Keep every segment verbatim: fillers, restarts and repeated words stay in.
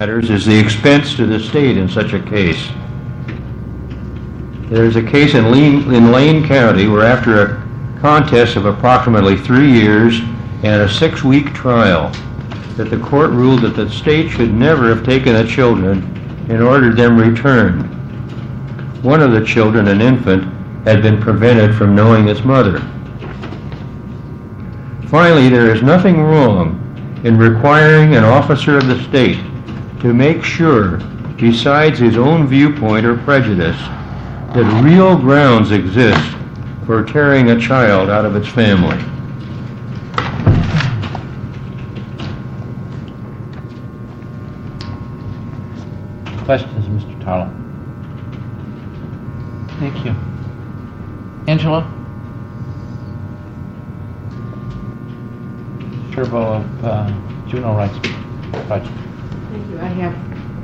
matters is the expense to the state in such a case. There is a case in Lane, in Lane County where after a contest of approximately three years and a six-week trial, that the court ruled that the state should never have taken the children and ordered them returned. One of the children, an infant, had been prevented from knowing its mother. Finally, there is nothing wrong in requiring an officer of the state to make sure, besides his own viewpoint or prejudice, that real grounds exist for tearing a child out of its family. Questions, Mister Tarlow? Thank you. Angela? Sherbo of uh, Juvenile Rights Project. Thank you. I have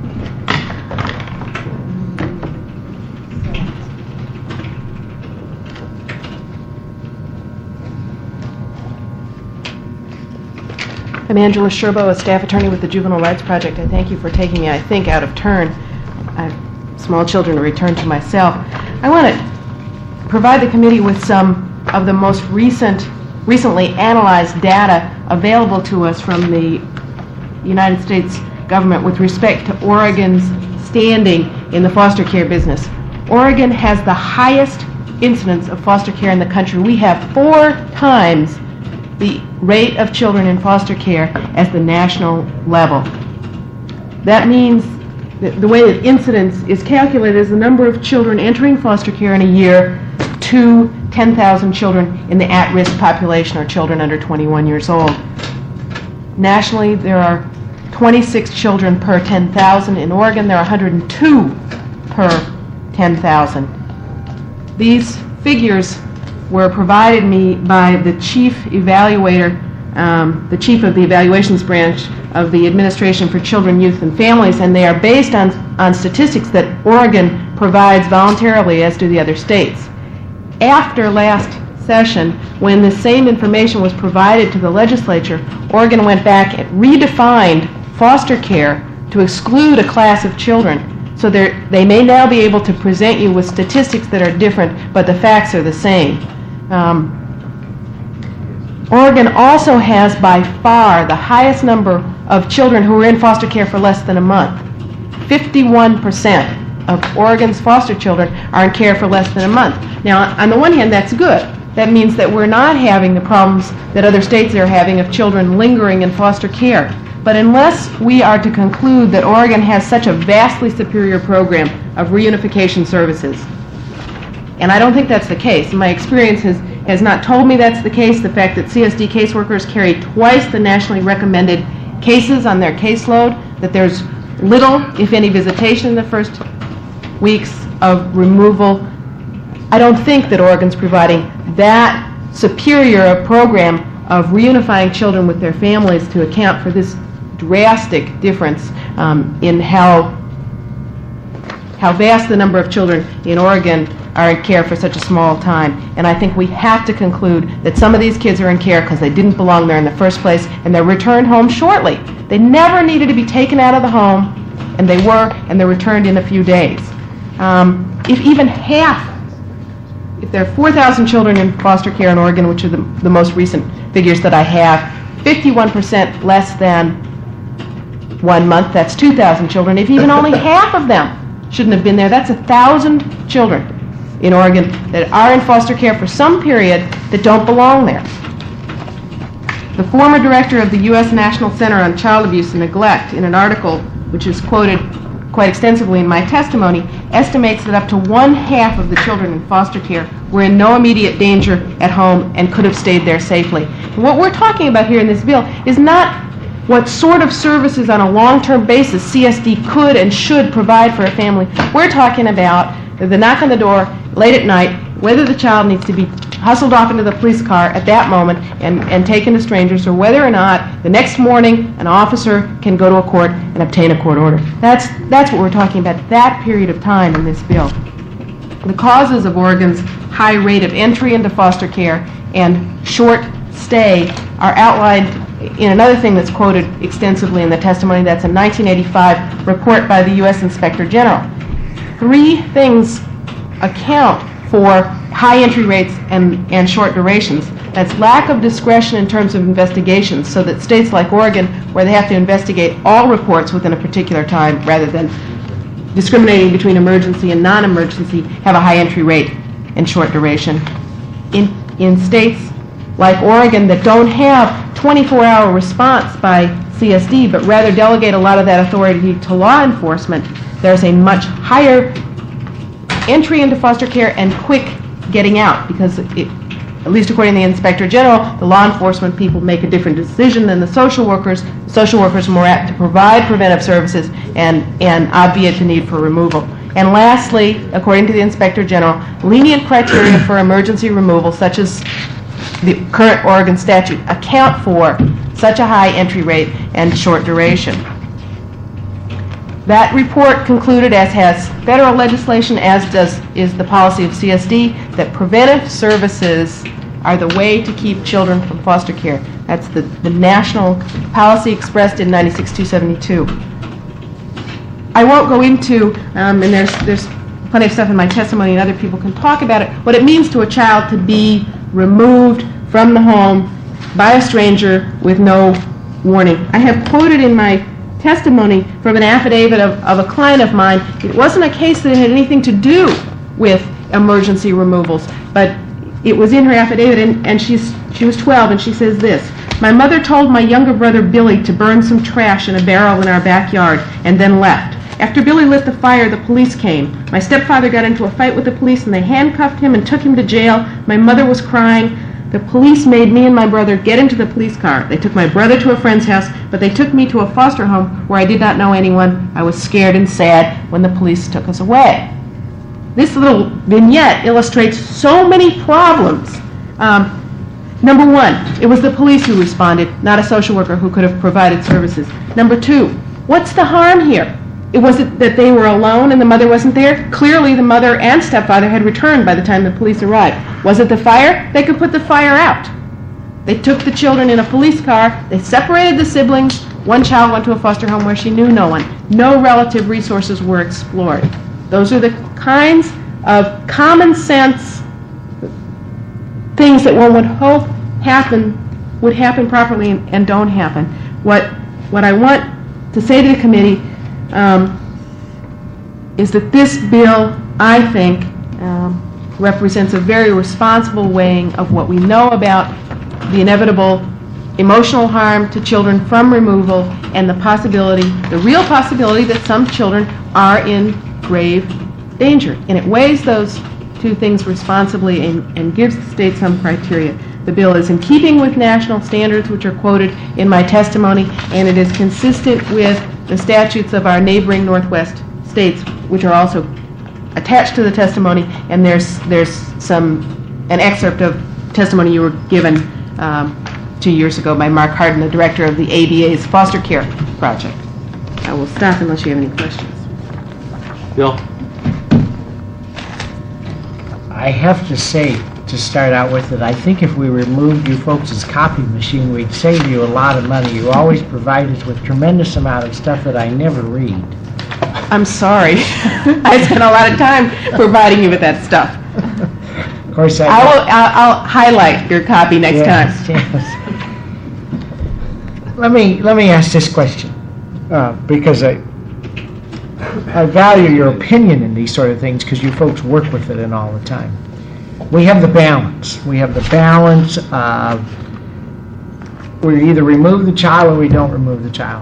I'm Angela Sherbo, a staff attorney with the Juvenile Rights Project. I thank you for taking me, I think, out of turn. I have small children to return to myself. I want to provide the committee with some of the most recent, recently analyzed data available to us from the United States government with respect to Oregon's standing in the foster care business. Oregon has the highest incidence of foster care in the country. We have four times the rate of children in foster care as the national level. That means that the way that incidence is calculated is the number of children entering foster care in a year to ten thousand children in the at-risk population, or children under twenty-one years old. Nationally, there are twenty-six children per ten thousand. In Oregon, there are one hundred two per ten thousand. These figures were provided me by the chief evaluator, um, the chief of the evaluations branch of the Administration for Children, Youth, and Families, and they are based on, on statistics that Oregon provides voluntarily, as do the other states. After last session, when the same information was provided to the legislature, Oregon went back and redefined foster care to exclude a class of children. So they may now be able to present you with statistics that are different, but the facts are the same. Um, Oregon also has by far the highest number of children who are in foster care for less than a month. fifty-one percent of Oregon's foster children are in care for less than a month. Now, on the one hand, that's good. That means that we're not having the problems that other states are having of children lingering in foster care. But unless we are to conclude that Oregon has such a vastly superior program of reunification services, and I don't think that's the case. My experience has, has not told me that's the case. The fact that C S D caseworkers carry twice the nationally recommended cases on their caseload, that there's little, if any, visitation in the first weeks of removal. I don't think that Oregon's providing that superior a program of reunifying children with their families to account for this drastic difference um, in how how vast the number of children in Oregon are in care for such a small time. And I think we have to conclude that some of these kids are in care because they didn't belong there in the first place, and they're returned home shortly. They never needed to be taken out of the home, and they were, and they're returned in a few days. Um, if even half, if there are four thousand children in foster care in Oregon, which are the, the most recent figures that I have, fifty-one percent less than one month, that's two thousand children. If even only half of them shouldn't have been there, that's one thousand children in Oregon that are in foster care for some period that don't belong there. The former director of the U S National Center on Child Abuse and Neglect, in an article which is quoted quite extensively in my testimony, estimates that up to one half of the children in foster care were in no immediate danger at home and could have stayed there safely. And what we're talking about here in this bill is not what sort of services on a long-term basis C S D could and should provide for a family. We're talking about the knock on the door late at night, whether the child needs to be hustled off into the police car at that moment and, and taken to strangers, or whether or not the next morning an officer can go to a court and obtain a court order. That's, that's what we're talking about, that period of time in this bill. The causes of Oregon's high rate of entry into foster care and short stay are outlined in another thing that's quoted extensively in the testimony, that's a nineteen eighty-five report by the U S Inspector General. Three things account for high entry rates and, and short durations. That's lack of discretion in terms of investigations, so that states like Oregon, where they have to investigate all reports within a particular time rather than discriminating between emergency and non-emergency, have a high entry rate and short duration. In, in states like Oregon that don't have twenty-four hour response by C S D, but rather delegate a lot of that authority to law enforcement, there's a much higher entry into foster care and quick getting out, because it, at least according to the Inspector General, the law enforcement people make a different decision than the social workers. The social workers are more apt to provide preventive services and, and obviate the need for removal. And lastly, according to the Inspector General, lenient criteria for emergency removal, such as the current Oregon statute, account for such a high entry rate and short duration. That report concluded, as has federal legislation, as does is the policy of C S D, that preventive services are the way to keep children from foster care. That's the, the national policy expressed in ninety-six two seventy-two. I won't go into, um, and there's, there's plenty of stuff in my testimony and other people can talk about it, what it means to a child to be removed from the home by a stranger with no warning. I have quoted in my testimony from an affidavit of, of a client of mine. It wasn't a case that had anything to do with emergency removals, but it was in her affidavit, and, and she's, she was twelve, and she says this: "My mother told my younger brother Billy to burn some trash in a barrel in our backyard and then left. After Billy lit the fire, the police came. My stepfather got into a fight with the police and they handcuffed him and took him to jail. My mother was crying. The police made me and my brother get into the police car. They took my brother to a friend's house, but they took me to a foster home where I did not know anyone. I was scared and sad when the police took us away." This little vignette illustrates so many problems. Um, number one, it was the police who responded, not a social worker who could have provided services. Number two, what's the harm here? It was it that they were alone and the mother wasn't there? Clearly the mother and stepfather had returned by the time the police arrived. Was it the fire? They could put the fire out. They took the children in a police car. They separated the siblings. One child went to a foster home where she knew no one. No relative resources were explored. Those are the kinds of common sense things that one would hope happen, would happen properly and, and don't happen. What, what I want to say to the committee Um, is that this bill, I think, um, represents a very responsible weighing of what we know about the inevitable emotional harm to children from removal and the possibility, the real possibility, that some children are in grave danger. And it weighs those two things responsibly and, and gives the state some criteria. The bill is in keeping with national standards, which are quoted in my testimony, and it is consistent with the statutes of our neighboring Northwest states, which are also attached to the testimony, and there's there's some an excerpt of testimony you were given um, two years ago by Mark Harden, the director of the A D A's Foster Care Project. I will stop unless you have any questions. Bill? I have to say, to start out with, that I think if we removed you folks' copy machine, we'd save you a lot of money. You always provide us with tremendous amount of stuff that I never read. I'm sorry. I spent a lot of time providing you with that stuff. Of course, I, I will. I'll, I'll highlight your copy next yes, time. Yes. Let me let me ask this question, uh, because I I value your opinion in these sort of things, because you folks work with it and all the time. We have the balance. We have the balance of we either remove the child or we don't remove the child.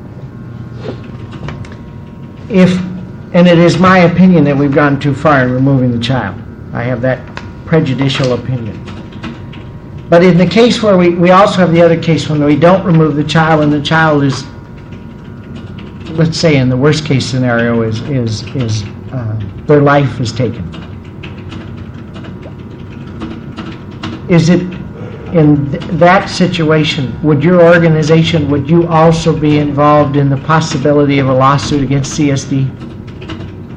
If, and it is my opinion that we've gone too far in removing the child. I have that prejudicial opinion. But in the case where we, we also have the other case when we don't remove the child and the child is, let's say in the worst case scenario, is, is, is uh, their life is taken. Is it, in th that situation, would your organization, would you also be involved in the possibility of a lawsuit against C S D?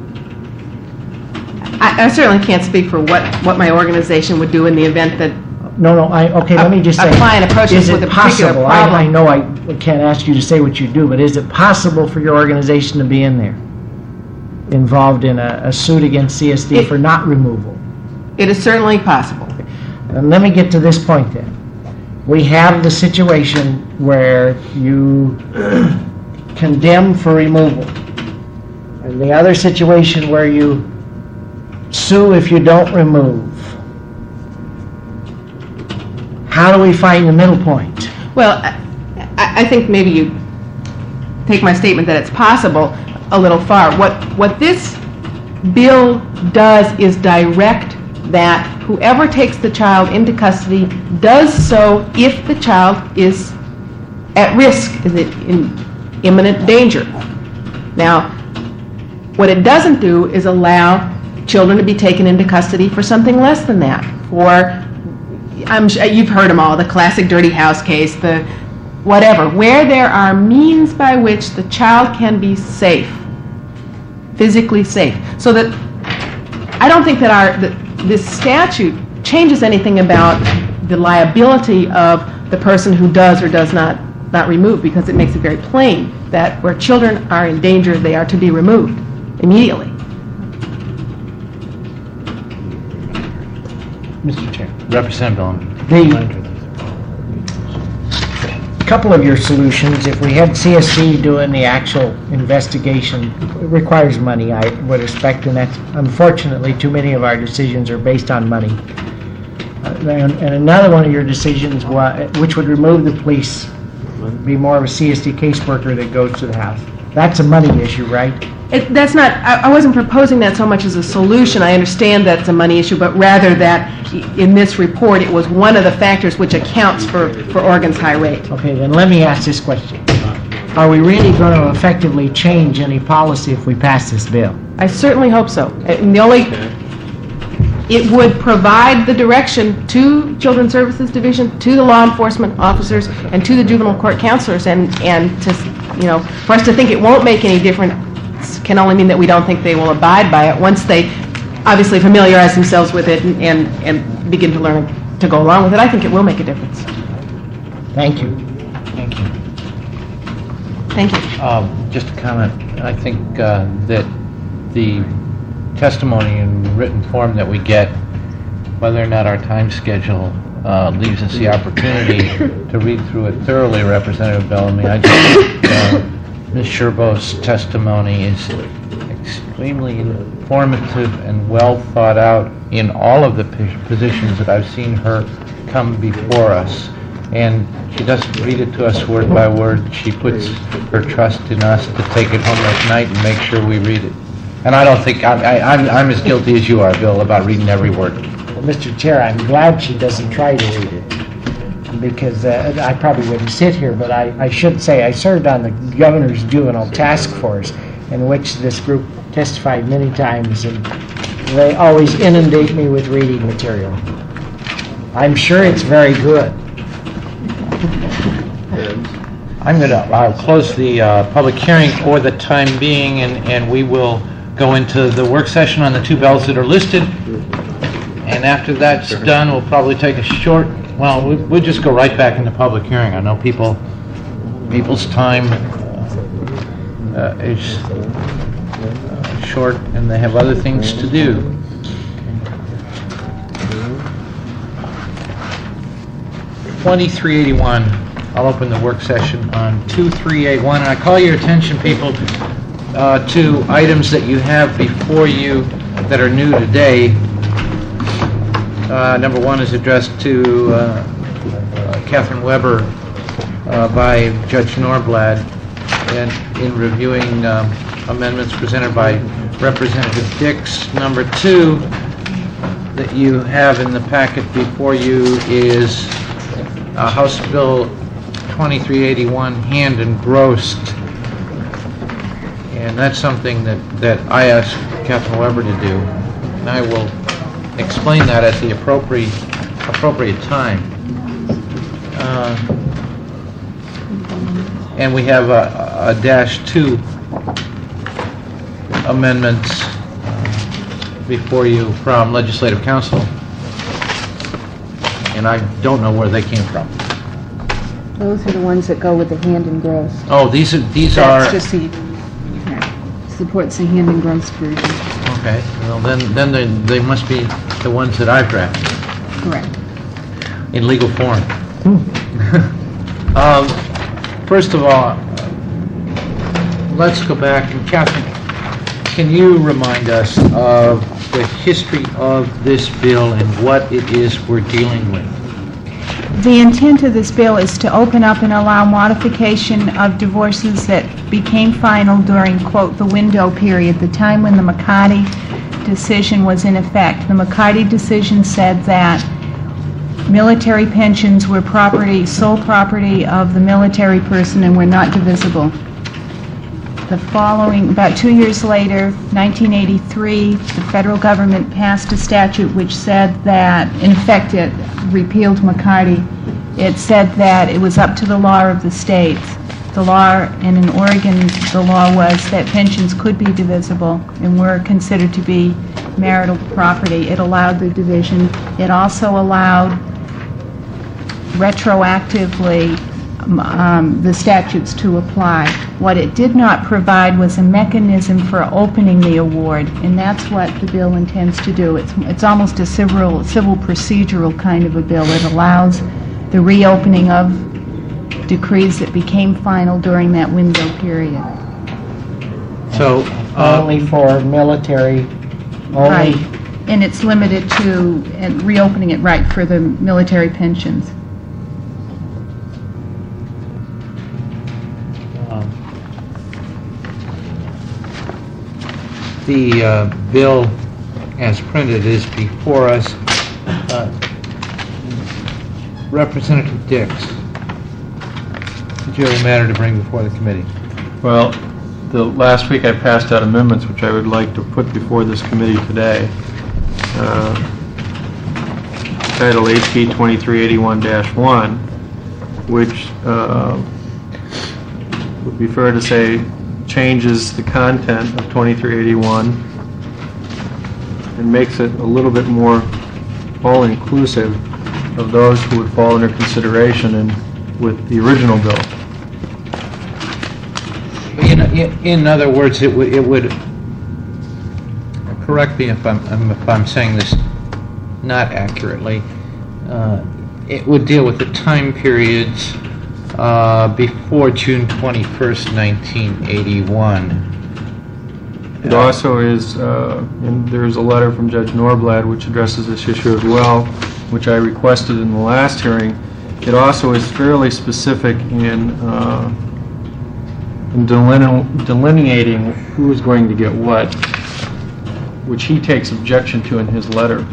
I, I certainly can't speak for what, what my organization would do in the event that no, no, I, okay, let me just say. Apply and approach this is it with a particular possible- I- I problem. know I can't ask you to say what you do, but is it possible for your organization to be in there, involved in a, a suit against C S D It- for not removal? It is certainly possible. And let me get to this point then. We have the situation where you condemn for removal, and the other situation where you sue if you don't remove. How do we find the middle point? Well, I, I think maybe you take my statement that it's possible a little far. What, what this bill does is direct that whoever takes the child into custody does so if the child is at risk, is it in imminent danger. Now, what it doesn't do is allow children to be taken into custody for something less than that. For, I'm, su- you've heard them all, the classic dirty house case, the whatever, where there are means by which the child can be safe, physically safe. So that, I don't think that our, that this statute changes anything about the liability of the person who does or does not, not remove, because it makes it very plain that where children are in danger, they are to be removed immediately. Mister Chair, Representative Bellamy. The- A couple of your solutions, if we had C S D doing the actual investigation, it requires money, I would expect, and that's, unfortunately, too many of our decisions are based on money. Uh, And and another one of your decisions, wa- which would remove the police, would be more of a C S D caseworker that goes to the house. That's a money issue, right? It, that's not, I, I wasn't proposing that so much as a solution. I understand that's a money issue, but rather that i- in this report, it was one of the factors which accounts for, for Oregon's high rate. Okay, then let me ask this question. Are we really going to effectively change any policy if we pass this bill? I certainly hope so. And the only, it would provide the direction to Children's Services Division, to the law enforcement officers, and to the juvenile court counselors, and, and to, you know, for us to think it won't make any difference can only mean that we don't think they will abide by it once they obviously familiarize themselves with it and, and, and begin to learn to go along with it. I think it will make a difference. Thank you. Thank you. Thank you. Um, Just a comment. I think uh, that the testimony in written form that we get, whether or not our time schedule uh, leaves us the opportunity to read through it thoroughly, Representative Bellamy, I just, uh, Miz Sherbo's testimony is extremely informative and well thought out in all of the p- positions that I've seen her come before us. And she doesn't read it to us word by word. She puts her trust in us to take it home at night and make sure we read it. And I don't think, I, I, I'm, I'm as guilty as you are, Bill, about reading every word. Well, Mister Chair, I'm glad she doesn't try to read it, because uh, I probably wouldn't sit here, but I, I should say I served on the Governor's Juvenile Task Force, in which this group testified many times, and they always inundate me with reading material. I'm sure it's very good. I'm going to uh, close the uh, public hearing for the time being, and, and we will go into the work session on the two bills that are listed. And after that's done, we'll probably take a short, well, we- we'll just go right back into public hearing. I know people, people's time uh, is uh, short, and they have other things to do. twenty-three eighty-one, I'll open the work session on two three eight one, and I call your attention, people, uh, to items that you have before you that are new today. Uh, Number one is addressed to uh, uh, Catherine Weber uh, by Judge Norblad, and in reviewing um, amendments presented by Representative Dix. Number two that you have in the packet before you is uh, House Bill twenty-three eighty-one, hand engrossed. And that's something that, that I asked Catherine Weber to do. And I will explain that at the appropriate, appropriate time. Uh, and we have a, a dash two amendments uh, before you from Legislative Council. And and I don't know where they came from. Those are the ones that go with the hand and gross. Oh, these are, these are, That's just the, supports the hand and gross version. okay, well, then, then they, they must be the ones that I've drafted Correct. in legal form. Um, First of all, let's go back, and Catherine, can you remind us of the history of this bill and what it is we're dealing with? The intent of this bill is to open up and allow modification of divorces that became final during, quote, the window period, the time when the McCarty decision was in effect. The McCarty decision said that military pensions were property, sole property of the military person and were not divisible. The following, about two years later, nineteen eighty-three, the federal government passed a statute which said that, in effect, it repealed McCarty. It said that it was up to the law of the states. The law, and in Oregon, the law was that pensions could be divisible and were considered to be marital property. It allowed the division. It also allowed retroactively um, the statutes to apply. What it did not provide was a mechanism for opening the award, and that's what the bill intends to do. It's, it's almost a civil, civil procedural kind of a bill. It allows the reopening of decrees that became final during that window period. So, uh, Only for military, Right. only, And it's limited to and reopening it, right, for the military pensions. um, the uh, bill as printed is before us. Uh, Representative Dix, did you have a matter to bring before the committee? Well, the last week I passed out amendments which I would like to put before this committee today. Uh, Title H B twenty-three eighty-one dash one, which uh, would be fair to say changes the content of twenty-three eighty-one and makes it a little bit more all-inclusive of those who would fall under consideration in, with the original bill. In, in, in other words, it would, it would, correct me if I'm, if I'm saying this not accurately, uh, it would deal with the time periods uh, before June twenty-first, nineteen eighty-one. It also is, uh, and there's a letter from Judge Norblad which addresses this issue as well, which I requested in the last hearing. It also is fairly specific in, uh, in deline- delineating who is going to get what, which he takes objection to in his letter.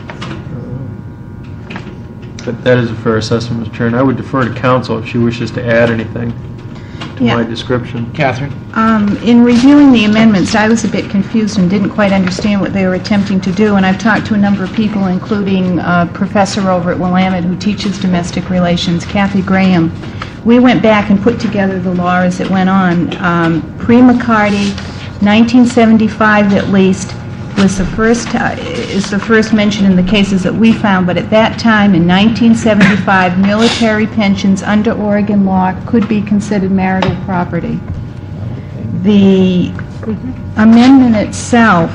But that is a fair assessment, Mister Chair, and I would defer to counsel if she wishes to add anything to Yeah. my description. Catherine? Um, In reviewing the amendments, I was a bit confused and didn't quite understand what they were attempting to do, and I've talked to a number of people, including a professor over at Willamette who teaches domestic relations, Kathy Graham. We went back and put together the law as it went on. Um, Pre-McCarty, nineteen seventy-five at least, was the first, uh, is the first mention in the cases that we found, but at that time, in nineteen seventy-five, military pensions under Oregon law could be considered marital property. The amendment itself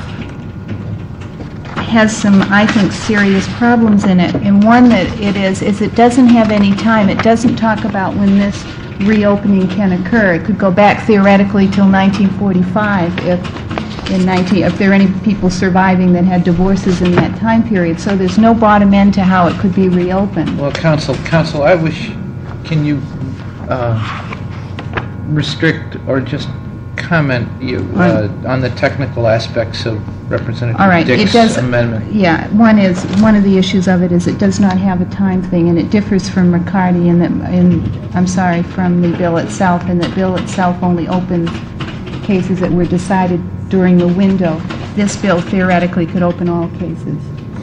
has some, I think, serious problems in it, and one that it is, is it doesn't have any time. It doesn't talk about when this reopening can occur. It could go back theoretically till nineteen forty-five if in nineteen, if there are any people surviving that had divorces in that time period. So there's no bottom end to how it could be reopened. Well, counsel, counsel, I wish, can you uh, restrict or just comment you uh, on the technical aspects of Representative All right, it Dick's does- amendment? Yeah, one is, one of the issues of it is it does not have a time thing, and it differs from McCarty in that, in, I'm sorry, from the bill itself, and that bill itself only opens cases that were decided during the window. This bill theoretically could open all cases.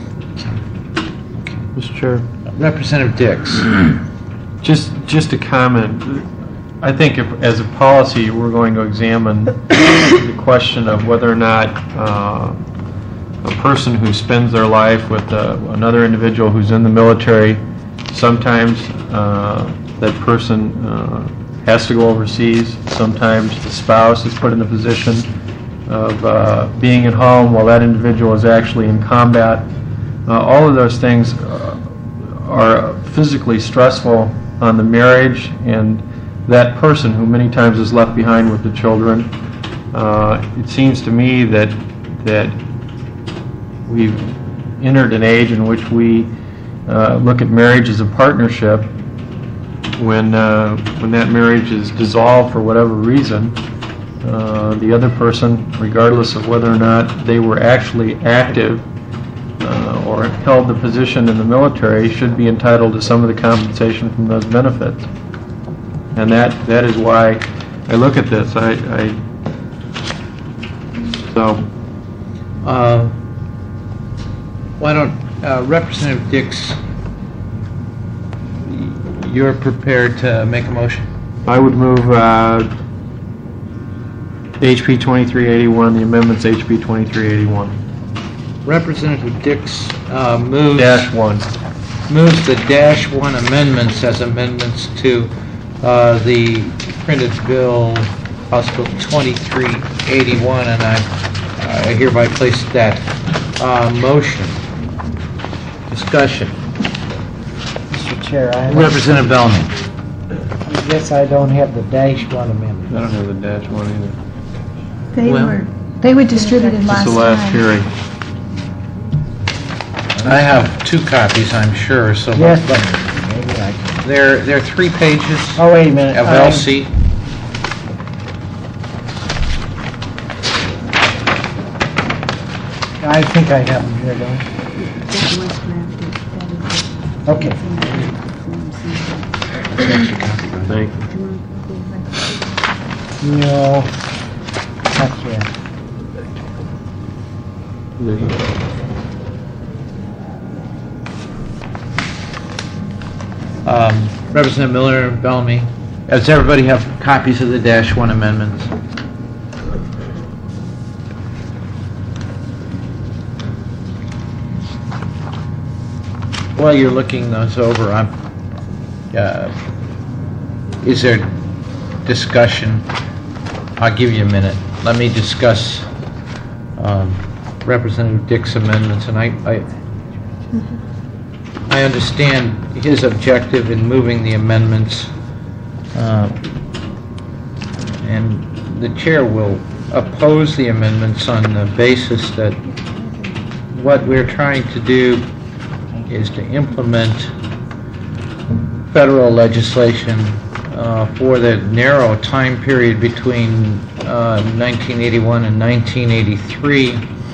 Mister Chair. Representative Dix. Just, just a comment. I think if, as a policy, we're going to examine the question of whether or not uh, a person who spends their life with uh, another individual who's in the military Sometimes uh, that person uh, has to go overseas. Sometimes the spouse is put in the position of uh, being at home while that individual is actually in combat. Uh, all of those things uh, are physically stressful on the marriage and that person who many times is left behind with the children. Uh, it seems to me that that we've entered an age in which we uh, look at marriage as a partnership. When uh, when that marriage is dissolved for whatever reason, uh, the other person, regardless of whether or not they were actually active uh, or held the position in the military, should be entitled to some of the compensation from those benefits. And that that is why I look at this. I, I so. Uh, Why don't, uh, Representative Dix, you're prepared to make a motion? I would move uh, H B twenty-three eighty-one, the amendments H B twenty-three eighty-one. Representative Dix uh, moves... Dash one. Moves the dash one amendments as amendments to uh, the printed bill, House Bill twenty-three eighty-one, and I I hereby place that uh, motion. Discussion. Mister Chair, I Representative Bellamy. I guess I don't have the dash one amendment. I don't have the dash one either. They Well- were, they were distributed It's last the time. last hearing. I have two copies, I'm sure, so... Yes, but maybe I can. There, there are three pages Oh, wait a minute. of I- L C. I think I have them here, don't I? That was drafted. That is it. Okay. It's in there. Thank you. Do you want a copy of that? No, that's it. There you go. Um, Representative Miller, Bellamy, does everybody have copies of the dash one amendments? While you're looking those over, I'm, uh, is there discussion? I'll give you a minute. Let me discuss um, Representative Dick's amendments, and I, I, I understand his objective in moving the amendments, uh, and the chair will oppose the amendments on the basis that what we're trying to do is to implement federal legislation uh, for the narrow time period between uh, nineteen eighty-one and nineteen eighty-three,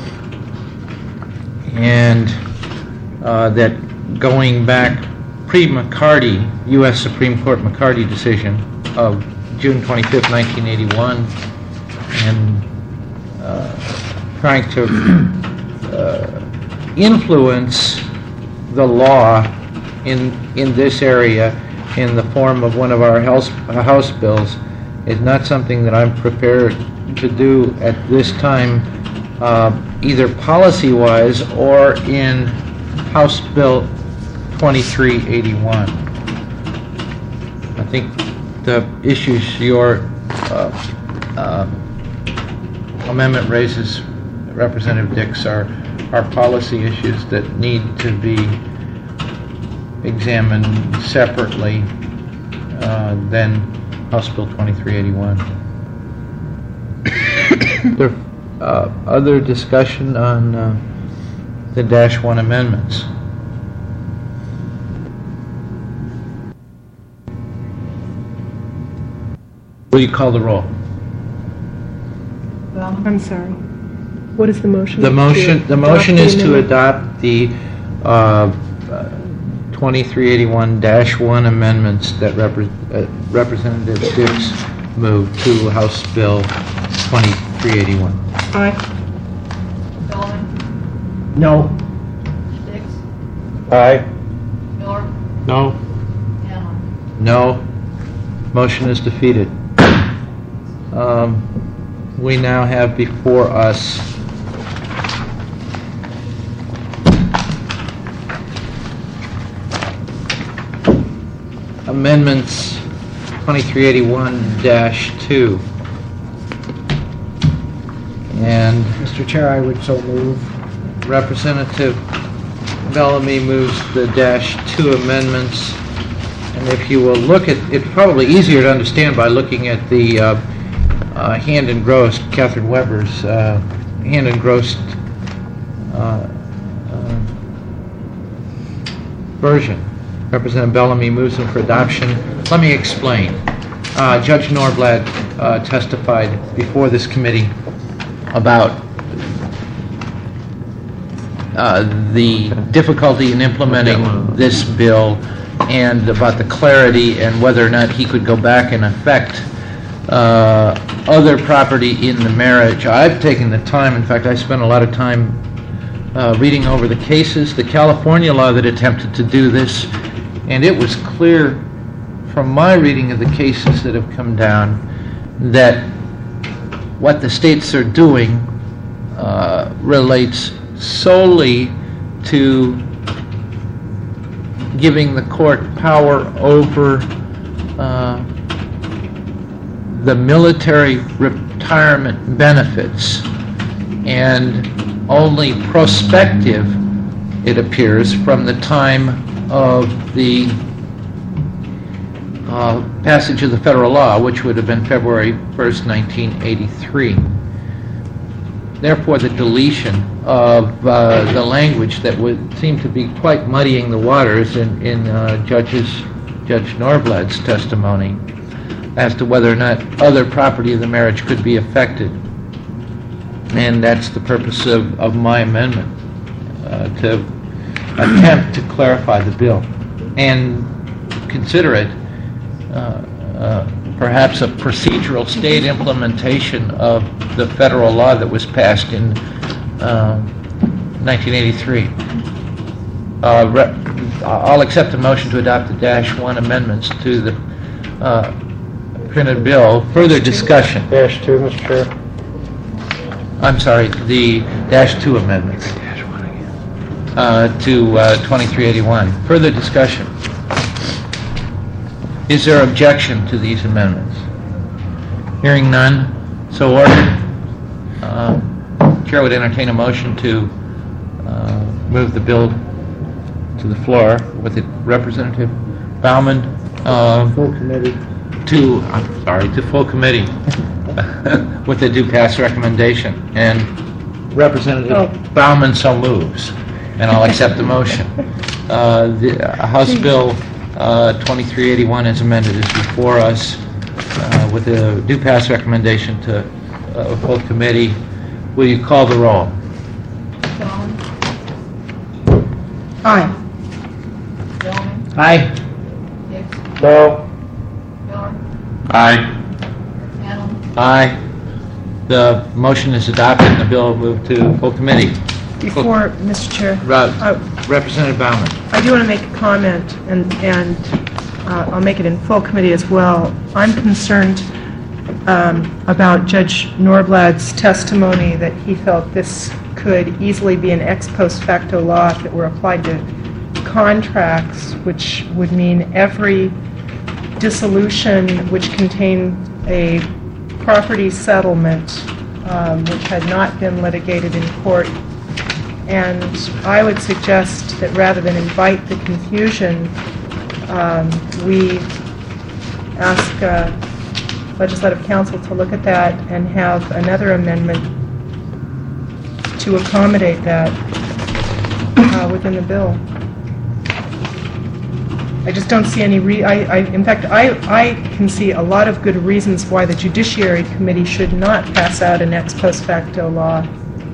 and uh, that going back pre-McCarty, U S Supreme Court McCarty decision of June twenty-fifth, nineteen eighty-one, and uh, trying to uh, influence the law in in this area in the form of one of our House, House bills is not something that I'm prepared to do at this time, uh, either policy-wise or in House Bill twenty-three eighty-one. I think the issues your uh, uh, amendment raises, Representative Dix, are, are policy issues that need to be examined separately uh, than House Bill twenty-three eighty-one. There uh, other discussion on uh, the dash one amendments? Will you call the roll? I'm sorry. What is the motion? The motion, the motion is to adopt adopt the uh, twenty-three eighty-one dash one amendments that repre- uh, Representative Dix moved to House Bill twenty-three eighty-one. Aye. No. Aye. No. No. Motion is defeated. Um, we now have before us amendments twenty-three eighty-one dash two. And Mister Chair, I would so move. Representative Bellamy moves the dash two amendments. And if you will look at, it's probably easier to understand by looking at the uh, uh, hand engrossed, Catherine Weber's uh, hand engrossed uh, uh, version. Representative Bellamy moves them for adoption. Let me explain. Uh, Judge Norblad uh, testified before this committee about uh, the difficulty in implementing this bill and about the clarity and whether or not he could go back and affect uh, other property in the marriage. I've taken the time, in fact, I spent a lot of time uh, reading over the cases, the California law that attempted to do this, and it was clear from my reading of the cases that have come down that what the states are doing uh, relates solely to giving the court power over uh, the military retirement benefits, and only prospective, it appears, from the time of the uh, passage of the federal law, which would have been February first, nineteen eighty-three. Therefore, the deletion of uh, the language that would seem to be quite muddying the waters in, in uh, Judge's, Judge Norblad's testimony as to whether or not other property of the marriage could be affected. And that's the purpose of, of my amendment, uh, to attempt to clarify the bill and consider it uh, uh, perhaps a procedural state implementation of the federal law that was passed in uh, nineteen eighty-three. Uh, re- I'll accept a motion to adopt the dash one amendments to the uh, printed bill. Further discussion. Dash two, Mister Chair. I'm sorry, the dash two amendments uh, to uh, twenty-three eighty-one. Further discussion. Is there objection to these amendments? Hearing none, so ordered. Uh, Chair would entertain a motion to uh, move the bill to the floor with it, Representative Baumann. Uh, Full committee. To, I'm sorry, to full committee with the due pass recommendation. And Representative Oh. Baumann so moves, and I'll accept the motion. Uh, the uh, House Bill uh, twenty-three eighty-one as amended is before us uh, with a due pass recommendation to uh, a full committee. Will you call the roll? Aye. Aye. No. Aye. Aye. The motion is adopted and the bill will move to full committee. Before, Mister Chair, Re- uh, Representative Baumann. I do want to make a comment, and, and uh, I'll make it in full committee as well. I'm concerned um, about Judge Norblad's testimony that he felt this could easily be an ex post facto law if it were applied to contracts, which would mean every dissolution which contained a property settlement um, which had not been litigated in court. And I would suggest that rather than invite the confusion, um, we ask uh, Legislative Council to look at that and have another amendment to accommodate that uh, within the bill. I just don't see any re- I, I, in fact, I, I can see a lot of good reasons why the Judiciary Committee should not pass out an ex post facto law.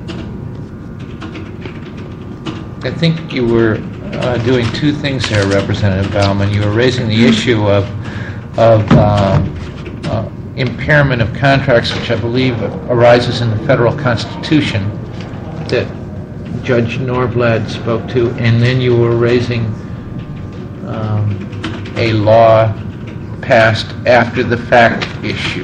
I think you were uh, doing two things there, Representative Baumann. You were raising the issue of, of um, uh, impairment of contracts, which I believe arises in the federal Constitution that Judge Norblad spoke to, and then you were raising um, a law passed after the fact issue.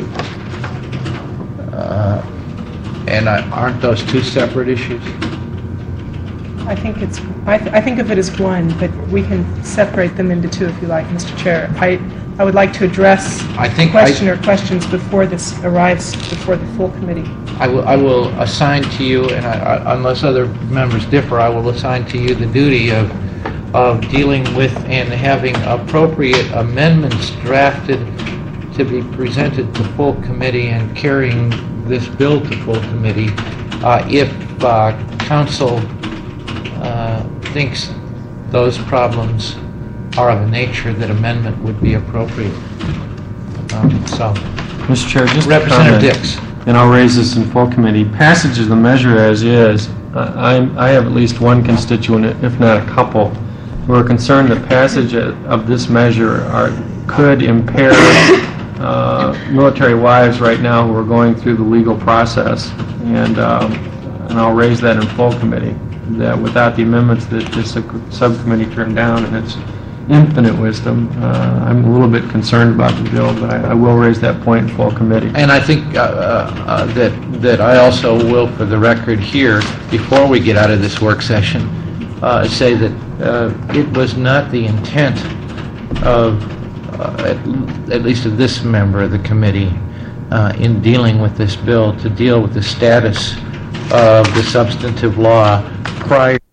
Uh, and I, aren't those two separate issues? I think it's, I, th- I think of it as one, but we can separate them into two if you like, Mister Chair. I, I would like to address I think question I- or questions before this arrives before the full committee. I will, I will assign to you, and I, I, unless other members differ, I will assign to you the duty of, of dealing with and having appropriate amendments drafted to be presented to full committee and carrying this bill to full committee uh, if uh, council uh, thinks those problems are of a nature that amendment would be appropriate. Um, so, Mister Chair, just a Representative comment, Dix. and I'll raise this in full committee. Passage of the measure as is, uh, I'm- I have at least one constituent, if not a couple, who are concerned that passage of this measure are, could impair uh, military wives right now who are going through the legal process. And, um, and I'll raise that in full committee, that without the amendments that this subcommittee turned down in its infinite wisdom, uh, I'm a little bit concerned about the bill, but I, I will raise that point in full committee. And I think uh, uh, that, that I also will, for the record here, before we get out of this work session, uh, say that uh, it was not the intent of, uh, at, at least of this member of the committee, uh, in dealing with this bill, to deal with the status of the substantive law prior